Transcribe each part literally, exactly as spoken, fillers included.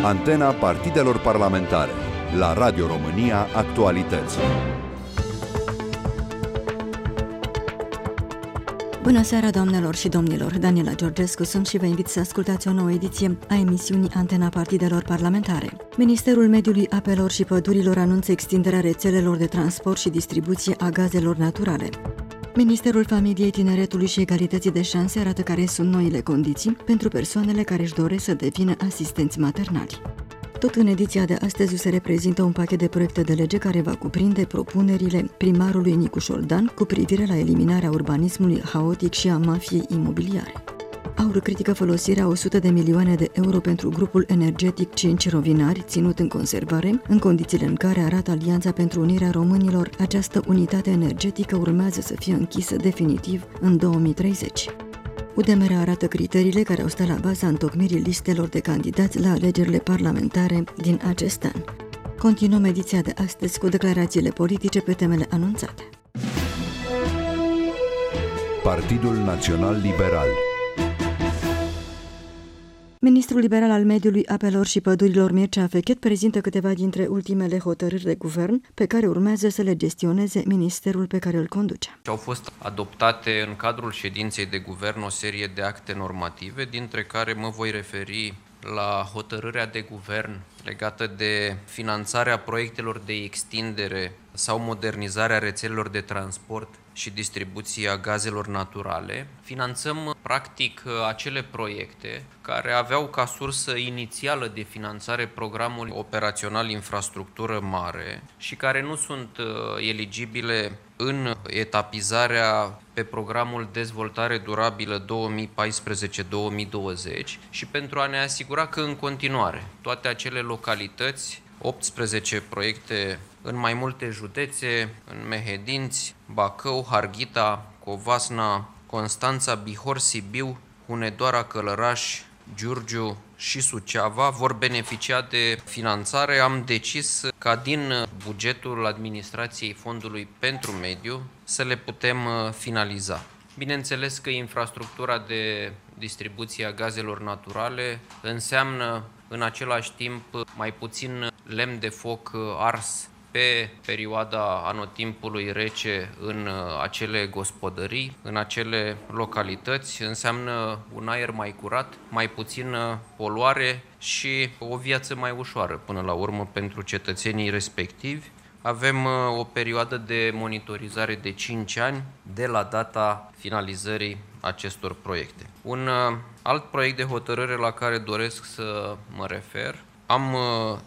Antena partidelor parlamentare. La Radio România Actualități. Bună seara, doamnelor și domnilor! Daniela Georgescu sunt și vă invit să ascultați o nouă ediție a emisiunii Antena partidelor parlamentare. Ministerul Mediului, Apelor și Pădurilor anunță extinderea rețelelor de transport și distribuție a gazelor naturale. Ministerul Familiei, Tineretului și Egalității de Șanse arată care sunt noile condiții pentru persoanele care își doresc să devină asistenți maternali. Tot în ediția de astăzi se reprezintă un pachet de proiecte de lege care va cuprinde propunerile primarului Nicu Șoldan cu privire la eliminarea urbanismului haotic și a mafiei imobiliare. Aur critică folosirea o sută de milioane de euro pentru grupul energetic cinci Rovinari, ținut în conservare, în condițiile în care, arată Alianța pentru Unirea Românilor, această unitate energetică urmează să fie închisă definitiv în două mii treizeci. U D M R arată criteriile care au stat la baza întocmirii listelor de candidați la alegerile parlamentare din acest an. Continuăm ediția de astăzi cu declarațiile politice pe temele anunțate. Partidul Național Liberal. Ministrul liberal al Mediului, Apelor și Pădurilor, Mircea Fechet, prezintă câteva dintre ultimele hotărâri de guvern pe care urmează să le gestioneze ministerul pe care îl conduce. Au fost adoptate în cadrul ședinței de guvern o serie de acte normative, dintre care mă voi referi la hotărârea de guvern legată de finanțarea proiectelor de extindere sau modernizarea rețelelor de transport și distribuție a gazelor naturale. Finanțăm practic acele proiecte care aveau ca sursă inițială de finanțare programul operațional infrastructură mare și care nu sunt eligibile în etapizarea pe programul dezvoltare durabilă două mii paisprezece două mii douăzeci și pentru a ne asigura că în continuare toate acele localități, optsprezece proiecte în mai multe județe, în Mehedinți, Bacău, Harghita, Covasna, Constanța, Bihor, Sibiu, Hunedoara, Călăraș, Giurgiu și Suceava vor beneficia de finanțare. Am decis ca din bugetul administrației Fondului pentru Mediu să le putem finaliza. Bineînțeles că infrastructura de distribuție a gazelor naturale înseamnă în același timp mai puțin lemn de foc ars pe perioada anotimpului rece în acele gospodării, în acele localități, înseamnă un aer mai curat, mai puțină poluare și o viață mai ușoară până la urmă pentru cetățenii respectivi. Avem o perioadă de monitorizare de cinci ani de la data finalizării acestor proiecte. Un alt proiect de hotărâre la care doresc să mă refer, am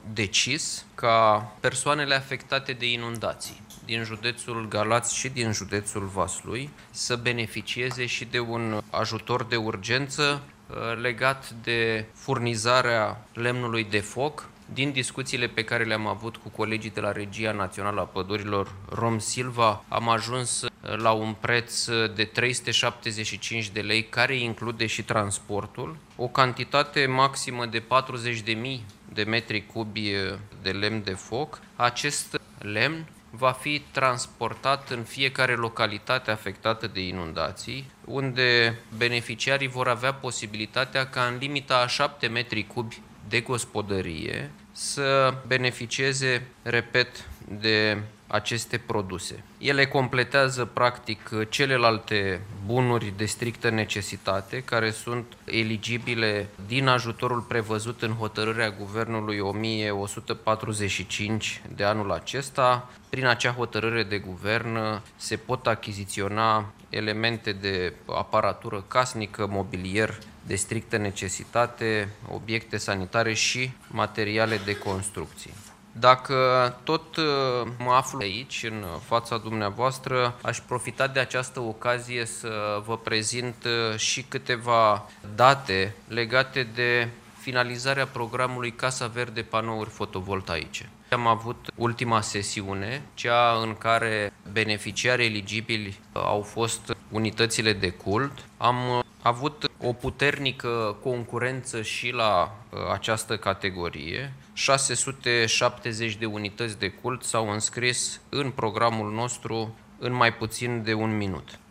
decis ca persoanele afectate de inundații din județul Galați și din județul Vaslui să beneficieze și de un ajutor de urgență legat de furnizarea lemnului de foc. Din discuțiile pe care le-am avut cu colegii de la Regia Națională a Pădurilor Rom Silva, am ajuns la un preț de trei sute șaptezeci și cinci de lei, care include și transportul, o cantitate maximă de patruzeci de mii de metri cubi de lemn de foc. Acest lemn va fi transportat în fiecare localitate afectată de inundații, unde beneficiarii vor avea posibilitatea ca în limita a șapte metri cubi de gospodărie să beneficieze, repet, de aceste produse. Ele completează practic celelalte bunuri de strictă necesitate care sunt eligibile din ajutorul prevăzut în hotărârea Guvernului o mie o sută patruzeci și cinci de anul acesta. Prin acea hotărâre de guvern se pot achiziționa elemente de aparatură casnică, mobilier de strictă necesitate, obiecte sanitare și materiale de construcție. Dacă tot mă aflu aici, în fața dumneavoastră, aș profita de această ocazie să vă prezint și câteva date legate de finalizarea programului Casa Verde Panouri Fotovoltaice. Am avut ultima sesiune, cea în care beneficiari eligibili au fost unitățile de cult. Am avut o puternică concurență și la această categorie. șase sute șaptezeci de unități de cult s-au înscris în programul nostru în mai puțin de un minut.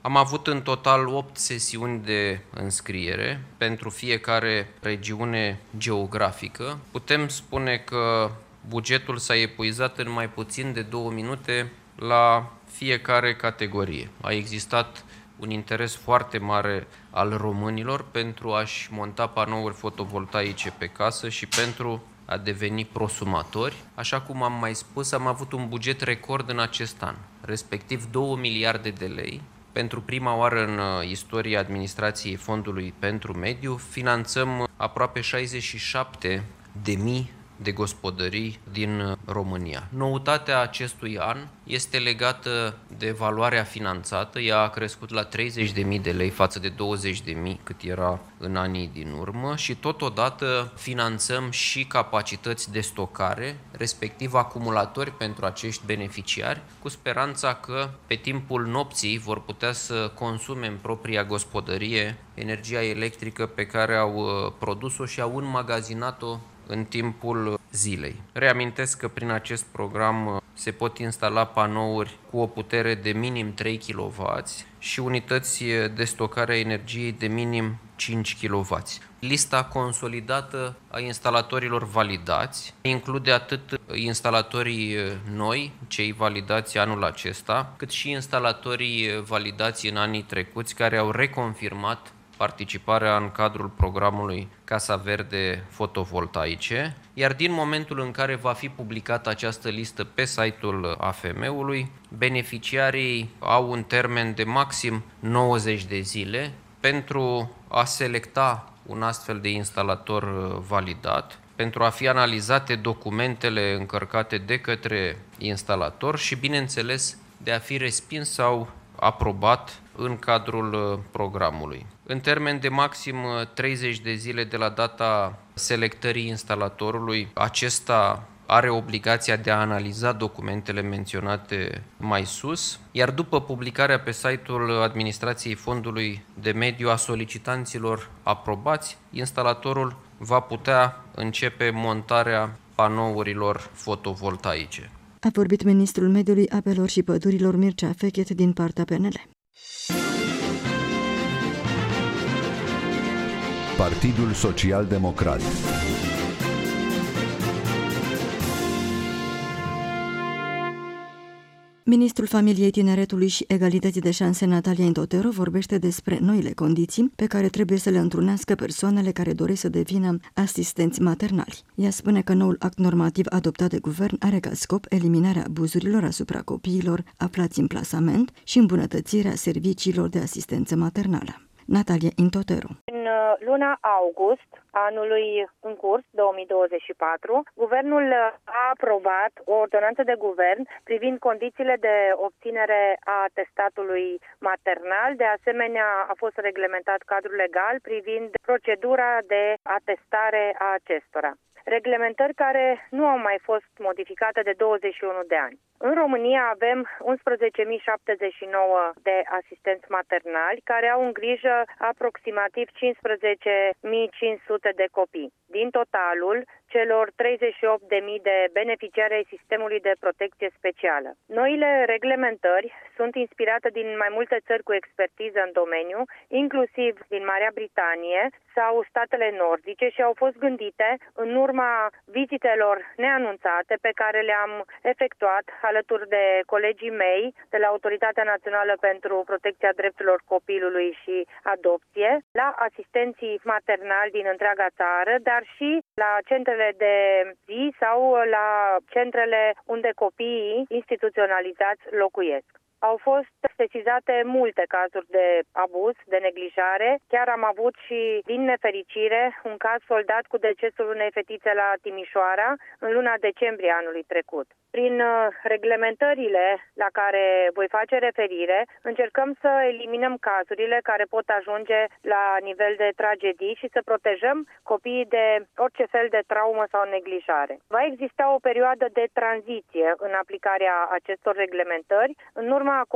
Am avut în total opt sesiuni de înscriere pentru fiecare regiune geografică. Putem spune că bugetul s-a epuizat în mai puțin de două minute la fiecare categorie. A existat un interes foarte mare al românilor pentru a-și monta panouri fotovoltaice pe casă și pentru a deveni prosumatori. Așa cum am mai spus, am avut un buget record în acest an, respectiv două miliarde de lei. Pentru prima oară în istoria administrației Fondului pentru Mediu, finanțăm aproape șaizeci și șapte de mii de gospodării din România. Noutatea acestui an este legată de valoarea finanțată. Ea a crescut la treizeci de mii de lei față de douăzeci de mii cât era în anii din urmă și totodată finanțăm și capacități de stocare, respectiv acumulatori pentru acești beneficiari, cu speranța că pe timpul nopții vor putea să consume în propria gospodărie energia electrică pe care au produs-o și au înmagazinat-o în timpul zilei. Reamintesc că prin acest program se pot instala panouri cu o putere de minim trei kilowați și unități de stocare a energiei de minim cinci kilowați. Lista consolidată a instalatorilor validați include atât instalatorii noi, cei validați anul acesta, cât și instalatorii validați în anii trecuți care au reconfirmat participarea în cadrul programului Casa Verde Fotovoltaice, iar din momentul în care va fi publicată această listă pe site-ul A F M-ului, beneficiarii au un termen de maxim nouăzeci de zile pentru a selecta un astfel de instalator validat, pentru a fi analizate documentele încărcate de către instalator și, bineînțeles, de a fi respins sau aprobat în cadrul programului. În termen de maxim treizeci de zile de la data selectării instalatorului, acesta are obligația de a analiza documentele menționate mai sus, iar după publicarea pe site-ul Administrației Fondului de Mediu a solicitanților aprobați, instalatorul va putea începe montarea panourilor fotovoltaice. A vorbit ministrul Mediului, Apelor și Pădurilor Mircea Fechet din partea P N L. Partidul Social Democrat. Ministrul Familiei, Tineretului și Egalității de Șanse, Natalia Intotero, vorbește despre noile condiții pe care trebuie să le întrunească persoanele care doresc să devină asistenți maternali. Ea spune că noul act normativ adoptat de guvern are ca scop eliminarea abuzurilor asupra copiilor aflați în plasament și îmbunătățirea serviciilor de asistență maternală. Natalia Intotero. În luna august anului în curs, două mii douăzeci și patru, guvernul a aprobat o ordonanță de guvern privind condițiile de obținere a atestatului maternal. De asemenea, a fost reglementat cadrul legal privind procedura de atestare a acestora. Reglementări care nu au mai fost modificate de douăzeci și unu de ani. În România avem unsprezece mii șaptezeci și nouă de asistenți maternali care au în grijă aproximativ cincisprezece mii cinci sute de copii. Din totalul celor treizeci și opt de mii de beneficiari ai sistemului de protecție specială. Noile reglementări sunt inspirate din mai multe țări cu expertiză în domeniu, inclusiv din Marea Britanie sau statele nordice, și au fost gândite în urma vizitelor neanunțate pe care le-am efectuat alături de colegii mei de la Autoritatea Națională pentru Protecția Drepturilor Copilului și Adopție, la asistenții maternali din întreaga țară, dar și la centrele de zi sau la centrele unde copiii instituționalizați locuiesc. Au fost sesizate multe cazuri de abuz, de neglijare. Chiar am avut și, din nefericire, un caz soldat cu decesul unei fetițe la Timișoara în luna decembrie anului trecut. Prin reglementările la care voi face referire, încercăm să eliminăm cazurile care pot ajunge la nivel de tragedii și să protejăm copiii de orice fel de traumă sau neglijare. Va exista o perioadă de tranziție în aplicarea acestor reglementări, în urma consultării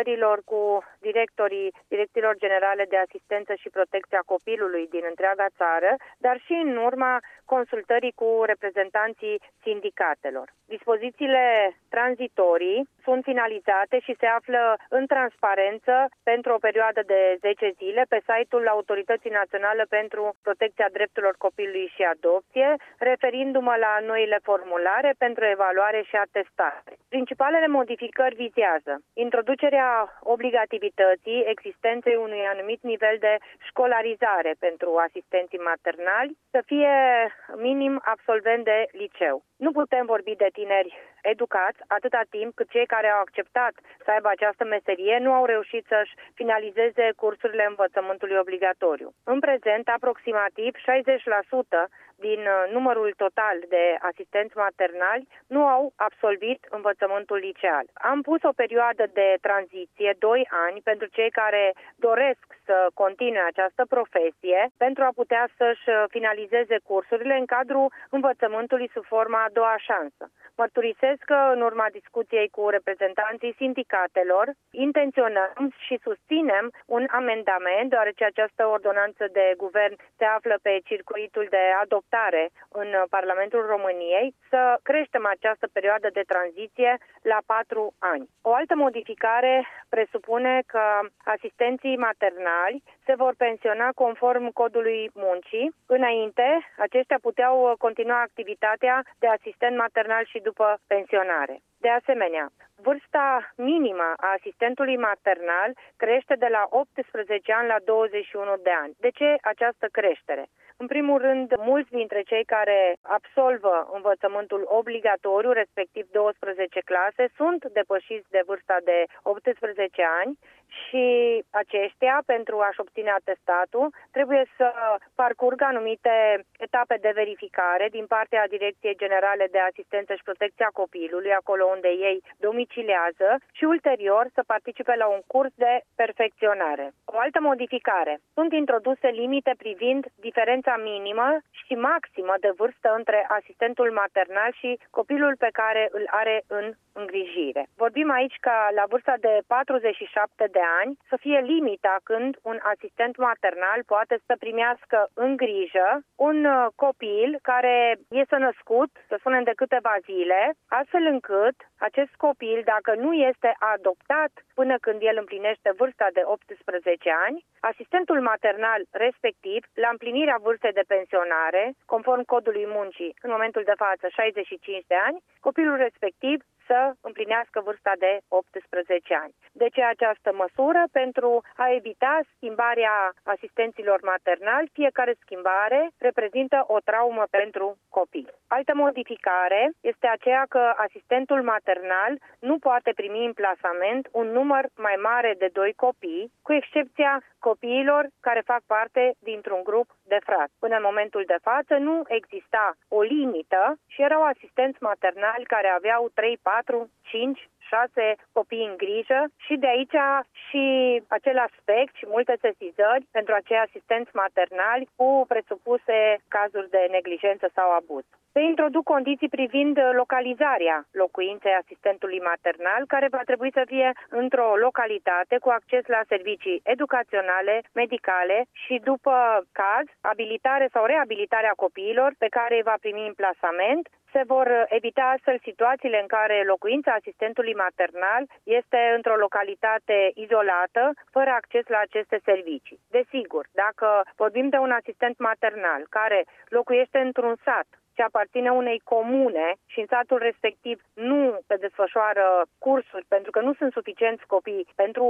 consilierilor cu directorii direcțiilor generale de asistență și protecția copilului din întreaga țară, dar și în urma consultării cu reprezentanții sindicatelor. Dispozițiile tranzitorii sunt finalizate și se află în transparență pentru o perioadă de zece zile pe site-ul Autorității Naționale pentru Protecția Drepturilor Copilului și Adopție, referindu-mă la noile formulare pentru evaluare și atestare. Principalele modificări vizează introducerea obligativității existenței unui anumit nivel de școlarizare pentru asistenții maternali, să fie minim absolvent de liceu. Nu putem vorbi de tineri educați atâta timp cât cei care au acceptat să aibă această meserie nu au reușit să-și finalizeze cursurile învățământului obligatoriu. În prezent, aproximativ șaizeci la sută din numărul total de asistenți maternali nu au absolvit învățământul liceal. Am pus o perioadă de tranziție, doi ani, pentru cei care doresc să continue această profesie, pentru a putea să-și finalizeze cursurile în cadrul învățământului sub forma a doua șansă. Mărturisesc că în urma discuției cu reprezentanții sindicatelor intenționăm și susținem un amendament, deoarece această ordonanță de guvern se află pe circuitul de adoptare în Parlamentul României, să creștem această perioadă de tranziție la patru ani. O altă modificare presupune că asistenții maternali se vor pensiona conform codului muncii. Înainte, aceștia puteau continua activitatea de asistent maternal și după pensionare. De asemenea, vârsta minimă a asistentului maternal crește de la optsprezece ani la douăzeci și unu de ani. De ce această creștere? În primul rând, mulți dintre cei care absolvă învățământul obligatoriu, respectiv douăsprezece clase, sunt depășiți de vârsta de optsprezece ani și aceștia, pentru a-și obține atestatul, trebuie să parcurgă anumite etape de verificare din partea Direcției Generale de Asistență și Protecția Copilului, acolo unde ei domiciliază, și ulterior să participe la un curs de perfecționare. O altă modificare. Sunt introduse limite privind diferența minimă și maximă de vârstă între asistentul maternal și copilul pe care îl are în îngrijire. Vorbim aici ca la vârsta de patruzeci și șapte de ani să fie limita când un asistent maternal poate să primească în grijă un copil care este născut, să spunem, de câteva zile, astfel încât acest copil, dacă nu este adoptat până când el împlinește vârsta de optsprezece ani, asistentul maternal respectiv, la împlinirea vârstei de pensionare, conform codului muncii, în momentul de față șaizeci și cinci de ani, copilul respectiv să împlinească vârsta de optsprezece ani. De ce această măsură? Pentru a evita schimbarea asistenților maternali. Fiecare schimbare reprezintă o traumă pentru copii. Altă modificare este aceea că asistentul maternal nu poate primi în plasament un număr mai mare de doi copii, cu excepția copiilor care fac parte dintr-un grup de frați. Până în momentul de față nu exista o limită și erau asistenți maternali care aveau trei, patru, cinci, șase copii în grijă și de aici și acel aspect și multe sesizări pentru acei asistenți maternali cu presupuse cazuri de neglijență sau abuz. Se introduc condiții privind localizarea locuinței asistentului maternal, care va trebui să fie într-o localitate cu acces la servicii educaționale, medicale și, după caz, abilitare sau reabilitarea copiilor pe care îi va primi în plasament. Se vor evita astfel situațiile în care locuința asistentului maternal este într-o localitate izolată, fără acces la aceste servicii. Desigur, dacă vorbim de un asistent maternal care locuiește într-un sat ce aparține unei comune și în satul respectiv nu se desfășoară cursuri pentru că nu sunt suficienți copii pentru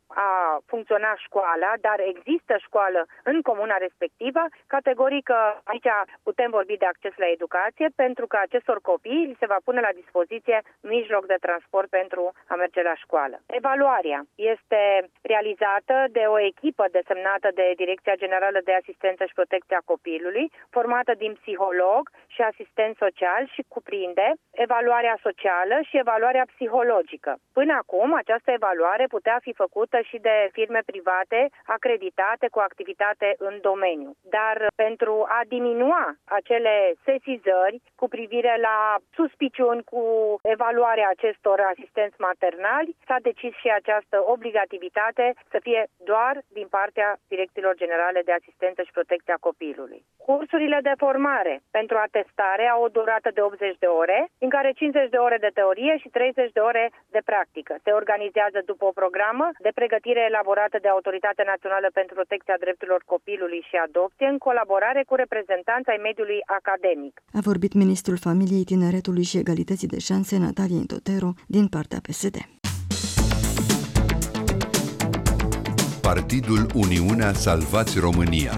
a funcționa școala, dar există școală în comuna respectivă, categoric aici putem vorbi de acces la educație, pentru că acestor copii li se va pune la dispoziție mijloc de transport pentru a merge la școală. Evaluarea este realizată de o echipă desemnată de Direcția Generală de Asistență și Protecția Copilului, formată din psiholog și asistent social și cuprinde evaluarea socială și evaluarea psihologică. Până acum, această evaluare putea fi făcută și de firme private acreditate cu activitate în domeniu. Dar pentru a diminua acele sesizări cu privire la suspiciuni cu evaluarea acestor asistenți maternali, s-a decis și această obligativitate să fie doar din partea Direcțiilor Generale de Asistență și Protecția Copilului. Cursurile de formare pentru atestare au o durată de optzeci de ore, în care cincizeci de ore de teorie și treizeci de ore de practică. Se organizează după o programă de pregătire elaborată de Autoritatea Națională pentru Protecția Drepturilor Copilului și Adopție, în colaborare cu reprezentanța ai mediului academic. A vorbit ministrul Familiei, Tineretului și Egalității de Șanse, Natalia Intotero, din partea P S D. Partidul Uniunea Salvați România.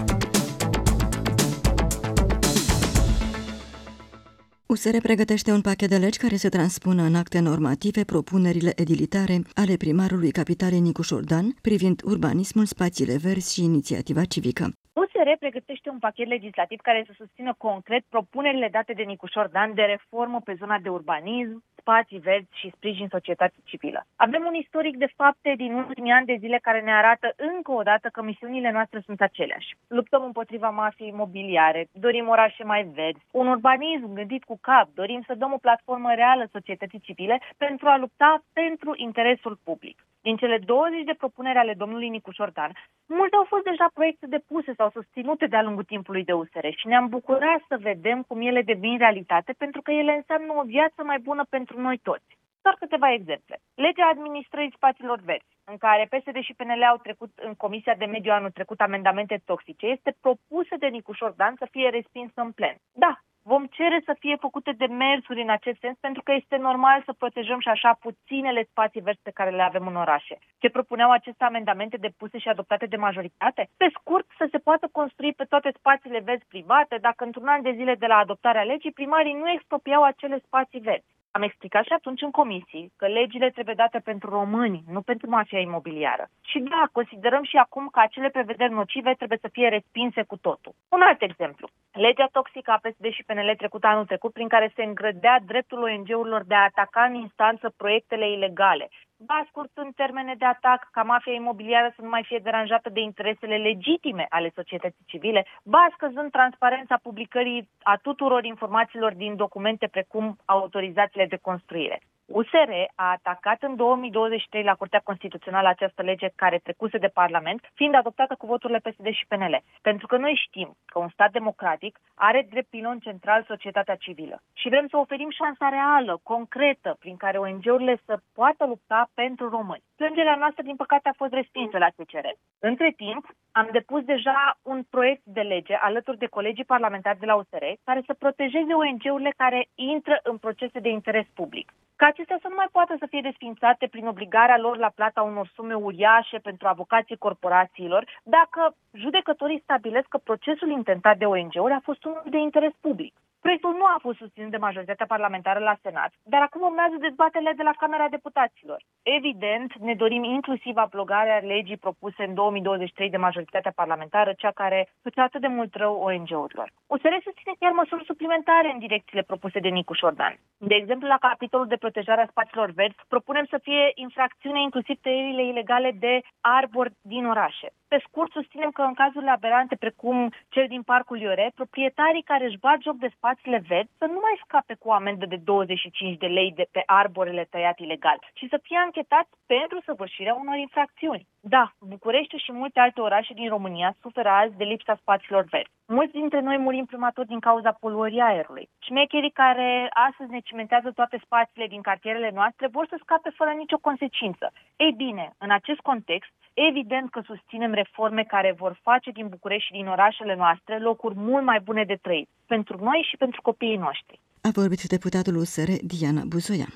U S R pregătește un pachet de legi care să transpună în acte normative propunerile edilitare ale primarului capitalei Nicu Șordan privind urbanismul, spațiile verzi și inițiativa civică. U S R pregătește un pachet legislativ care să susțină concret propunerile date de Nicu Șordan de reformă pe zona de urbanism, spații verzi și sprijin societății civilă. Avem un istoric de fapte din ultimii ani de zile care ne arată încă o dată că misiunile noastre sunt aceleași. Luptăm împotriva mafiei imobiliare, dorim orașe mai verzi, un urbanism gândit cu cap, dorim să dăm o platformă reală societății civile pentru a lupta pentru interesul public. Din cele douăzeci de propuneri ale domnului Nicu Șordan, multe au fost deja proiecte depuse sau susținute de-a lungul timpului de U S R și ne-am bucurat să vedem cum ele devin realitate, pentru că ele înseamnă o viață mai bună pentru noi toți. Doar câteva exemple. Legea administrării spațiilor verzi, în care P S D și P N L au trecut în Comisia de Mediu anul trecut amendamente toxice, este propusă de Nicu Șordan să fie respinsă în plen. Da, vom cere să fie făcute demersuri în acest sens, pentru că este normal să protejăm și așa puținele spații verzi pe care le avem în orașe. Ce propuneau aceste amendamente depuse și adoptate de majoritate? Pe scurt, să se poată construi pe toate spațiile verzi private, dacă într-un an de zile de la adoptarea legii primarii nu expropriau acele spații verzi. Am explicat și atunci în comisii că legile trebuie date pentru români, nu pentru mafia imobiliară. Și da, considerăm și acum că acele prevederi nocive trebuie să fie respinse cu totul. Un alt exemplu. Legea toxică a P S D și P N L trecută anul trecut, prin care se îngrădea dreptul O N G-urilor de a ataca în instanță proiectele ilegale. Ba scurtând termene de atac ca mafia imobiliară să nu mai fie deranjată de interesele legitime ale societății civile, ba scăzând transparența publicării a tuturor informațiilor din documente precum autorizațiile de construire. U S R a atacat în două mii douăzeci și trei la Curtea Constituțională această lege care trecuse de Parlament, fiind adoptată cu voturile P S D și P N L. Pentru că noi știm că un stat democratic are drept pilon central societatea civilă și vrem să oferim șansa reală, concretă, prin care O N G-urile să poată lupta pentru români. Plângerea noastră, din păcate, a fost respinsă la C C R. Între timp, am depus deja un proiect de lege alături de colegii parlamentari de la U S R care să protejeze O N G-urile care intră în procese de interes public. Ca acestea să nu mai poată să fie desființate prin obligarea lor la plata unor sume uriașe pentru avocații corporațiilor, dacă judecătorii stabilesc că procesul intentat de O N G-uri a fost unul de interes public. Proiectul nu a fost susținut de majoritatea parlamentară la Senat, dar acum urmează dezbaterile de la Camera Deputaților. Evident, ne dorim inclusiv abrogarea legii propuse în două mii douăzeci și trei de majoritatea parlamentară, cea care făcea atât de mult rău O N G-urilor. U S R susține chiar măsuri suplimentare în direcțiile propuse de Nicu Șordan. De exemplu, la capitolul de protejare a spațiilor verzi, propunem să fie infracțiune inclusiv tăierile ilegale de arbori din orașe. Pe scurt, susținem că în cazurile aberante, precum cel din Parcul Iore, proprietarii care își bat joc de spațiile verzi să nu mai scape cu o amendă de douăzeci și cinci de lei de pe arborele tăiat ilegal, ci să fie anchetați pentru săvârșirea unor infracțiuni. Da, București și multe alte orașe din România suferă azi de lipsa spațiilor verzi. Mulți dintre noi murim prematur din cauza poluării aerului. Șmecherii care astăzi ne cimentează toate spațiile din cartierele noastre vor să scape fără nicio consecință. Ei bine, în acest context, evident că susținem reforme care vor face din București și din orașele noastre locuri mult mai bune de trăit, pentru noi și pentru copiii noștri. A vorbit deputatul U S R Diana Buzoian.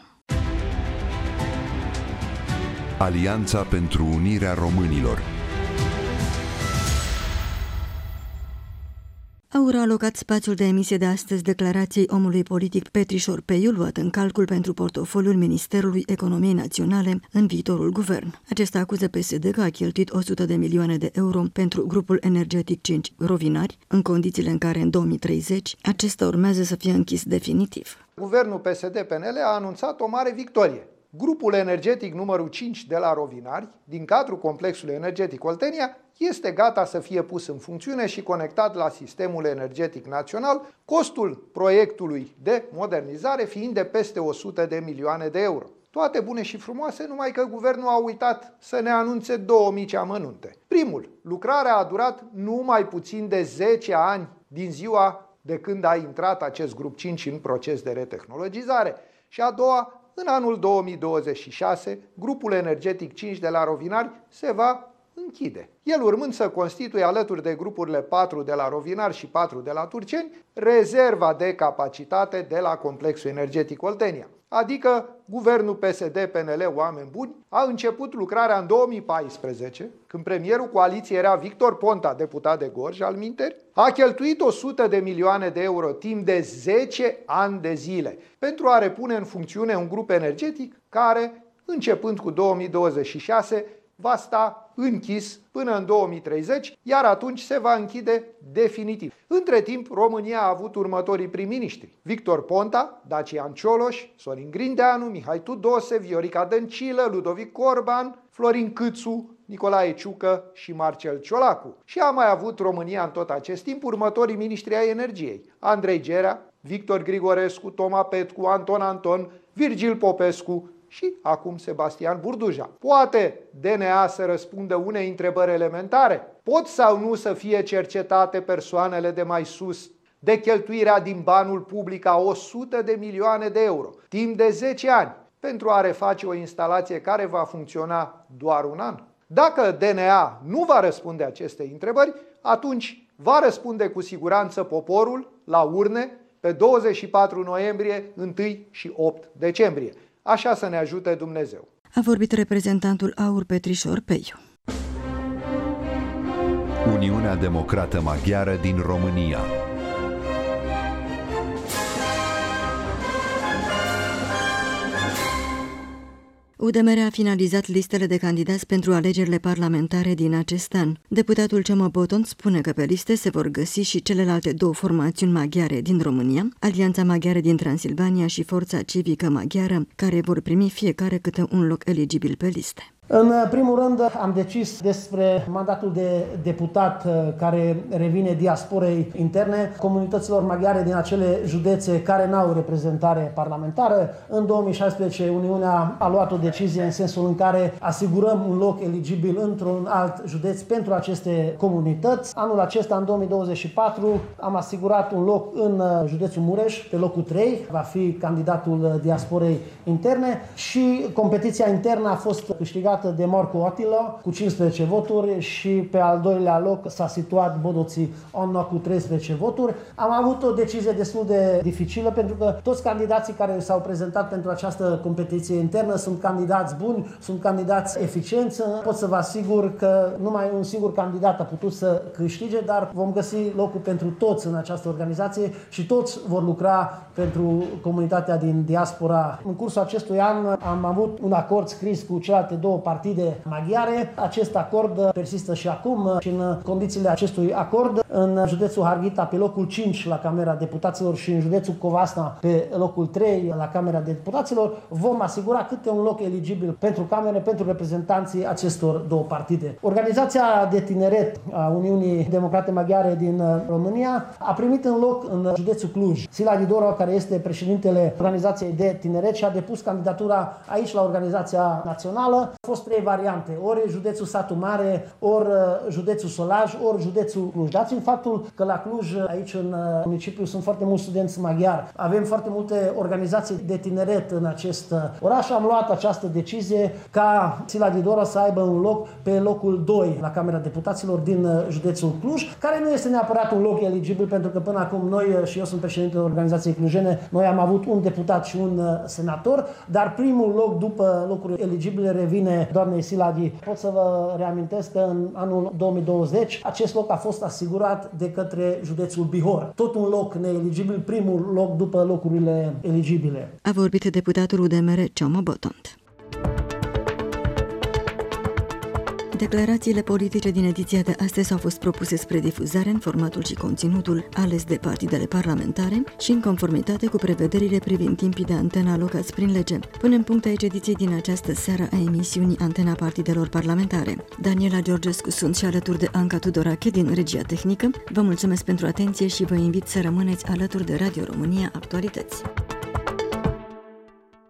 Alianța pentru Unirea Românilor. Aur a alocat spațiul de emisie de astăzi declarației omului politic Petrișor Peiu, luat în calcul pentru portofoliul Ministerului Economiei Naționale în viitorul guvern. Acesta acuză P S D că a cheltuit o sută de milioane de euro pentru grupul energetic cinci Rovinari, în condițiile în care în două mii treizeci acesta urmează să fie închis definitiv. Guvernul P S D P N L a anunțat o mare victorie. Grupul energetic numărul cinci de la Rovinari, din cadrul complexului energetic Oltenia, este gata să fie pus în funcțiune și conectat la sistemul energetic național, costul proiectului de modernizare fiind de peste o sută de milioane de euro. Toate bune și frumoase, numai că guvernul a uitat să ne anunțe două mici amănunte. Primul, lucrarea a durat numai puțin de zece ani din ziua de când a intrat acest grup cinci în proces de retehnologizare. Și a doua, în anul două mii douăzeci și șase, grupul energetic cinci de la Rovinari se va închide. El urmând să constituie alături de grupurile patru de la Rovinari și patru de la Turceni, rezerva de capacitate de la complexul energetic Oltenia. Adică guvernul P S D P N L, oameni buni, a început lucrarea în două mii paisprezece, când premierul coaliției era Victor Ponta, deputat de Gorj al minteri, a cheltuit o sută de milioane de euro timp de zece ani de zile pentru a repune în funcțiune un grup energetic care, începând cu două mii douăzeci și șase, va sta închis până în două mii treizeci, iar atunci se va închide definitiv. Între timp, România a avut următorii prim-ministri: Victor Ponta, Dacian Cioloș, Sorin Grindeanu, Mihai Tudose, Viorica Dăncilă, Ludovic Orban, Florin Câțu, Nicolae Ciucă și Marcel Ciolacu. Și a mai avut România în tot acest timp următorii ministri ai energiei: Andrei Gerea, Victor Grigorescu, Toma Petcu, Anton Anton, Virgil Popescu și acum Sebastian Burduja. Poate D N A să răspundă unei întrebări elementare? Pot sau nu să fie cercetate persoanele de mai sus de cheltuirea din banul public a o sută de milioane de euro timp de zece ani pentru a reface o instalație care va funcționa doar un an? Dacă D N A nu va răspunde acestei întrebări, atunci va răspunde cu siguranță poporul la urne pe douăzeci și patru noiembrie, unu și opt decembrie. Așa să ne ajute Dumnezeu. A vorbit reprezentantul Aur Petrișor Peiu. Uniunea Democrată Maghiară din România. U D M R a finalizat listele de candidați pentru alegerile parlamentare din acest an. Deputatul Ciomă Boton spune că pe liste se vor găsi și celelalte două formațiuni maghiare din România, Alianța Maghiară din Transilvania și Forța Civică Maghiară, care vor primi fiecare câte un loc eligibil pe liste. În primul rând am decis despre mandatul de deputat care revine diasporei interne, comunităților maghiare din acele județe care n-au reprezentare parlamentară. În două mii șaisprezece Uniunea a luat o decizie în sensul în care asigurăm un loc eligibil într-un alt județ pentru aceste comunități. Anul acesta, în două mii douăzeci și patru, am asigurat un loc în județul Mureș, pe locul trei, va fi candidatul diasporei interne și competiția internă a fost câștigată de Marco Attila cu cincisprezece voturi și pe al doilea loc s-a situat Bodoții Onna cu treisprezece voturi. Am avut o decizie destul de dificilă pentru că toți candidații care s-au prezentat pentru această competiție internă sunt candidați buni, sunt candidați eficienți. Pot să vă asigur că numai un singur candidat a putut să câștige, dar vom găsi locul pentru toți în această organizație și toți vor lucra pentru comunitatea din diaspora. În cursul acestui an am avut un acord scris cu celelalte două partide maghiare. Acest acord persistă și acum și în condițiile acestui acord, în județul Harghita pe locul cinci la Camera Deputaților și în județul Covasna pe locul trei la Camera Deputaților, vom asigura câte un loc eligibil pentru camere, pentru reprezentanții acestor două partide. Organizația de tineret a Uniunii Democrate Maghiare din România a primit un loc în județul Cluj. Siladi Doro, care este președintele organizației de tineret și a depus candidatura aici la organizația națională. Au fost trei variante, ori județul Satu Mare, ori județul Solaj, ori județul Cluj. Dați în faptul că la Cluj, aici în municipiu, sunt foarte mulți studenți maghiari. Avem foarte multe organizații de tineret în acest oraș. Am luat această decizie ca Siladi Doro să aibă un loc pe locul doi la Camera Deputaților din județul Cluj, care nu este neapărat un loc eligibil, pentru că până acum noi, și eu sunt președintele organizației clujene, noi am avut un deputat și un senator, dar primul loc după locuri eligibile revine doamnei Siladi, pot să vă reamintesc că în anul două mii douăzeci acest loc a fost asigurat de către județul Bihor. Tot un loc neeligibil, primul loc după locurile eligibile. A vorbit deputatul U D M R Ciomo Botont. Declarațiile politice din ediția de astăzi au fost propuse spre difuzare în formatul și conținutul ales de partidele parlamentare și în conformitate cu prevederile privind timpii de antenă alocați prin lege. Punem punct aici ediției din această seară a emisiunii Antena Partidelor Parlamentare. Daniela Georgescu sunt și alături de Anca Tudorache din regia tehnică. Vă mulțumesc pentru atenție și vă invit să rămâneți alături de Radio România Actualități.